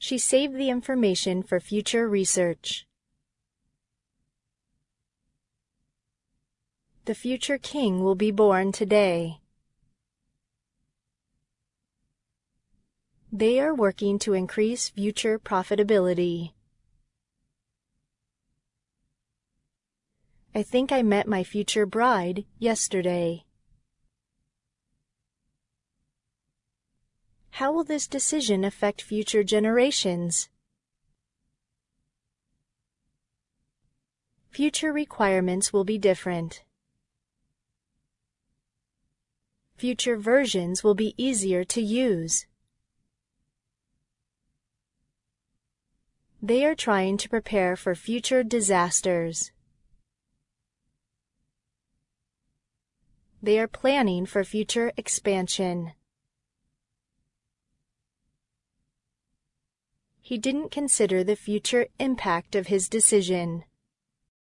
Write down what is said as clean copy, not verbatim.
She saved the information for future research. The future king will be born today. They are working to increase future profitability. I think I met my future bride yesterday. How will this decision affect future generations? Future requirements will be different. Future versions will be easier to use. They are trying to prepare for future disasters. They are planning for future expansion. He didn't consider the future impact of his decision.